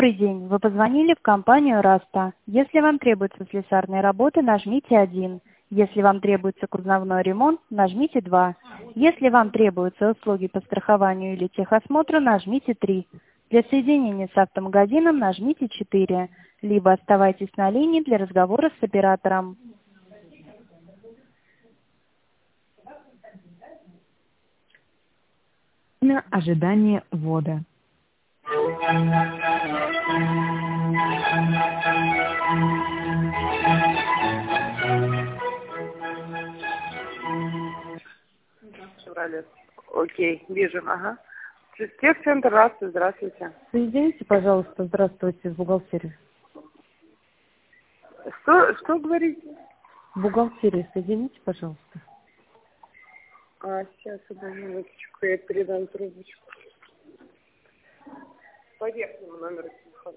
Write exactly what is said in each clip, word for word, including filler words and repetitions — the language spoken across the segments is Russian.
Добрый день. Вы позвонили в компанию «Раста». Если вам требуются слесарные работы, нажмите один. Если вам требуется кузовной ремонт, нажмите два. Если вам требуются услуги по страхованию или техосмотру, нажмите три. Для соединения с автомагазином нажмите четыре. Либо оставайтесь на линии для разговора с оператором. На ожидание ввода. Окей, вижу, ага. Техцентр, здравствуйте, здравствуйте. Соедините, пожалуйста, здравствуйте, в бухгалтерию. Что, что говорите? В бухгалтерию соедините, пожалуйста. А, сейчас, одну минуточку, я передам трубочку. По верхнему номеру телефона.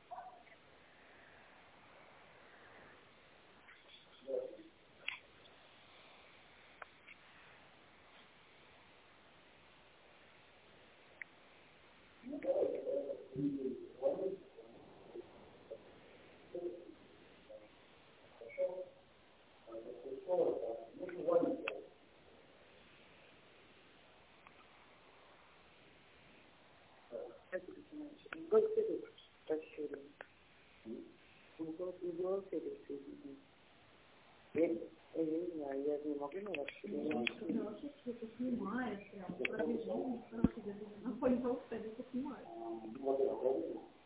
Я не знаю, я не могу на ваш снимает, прям,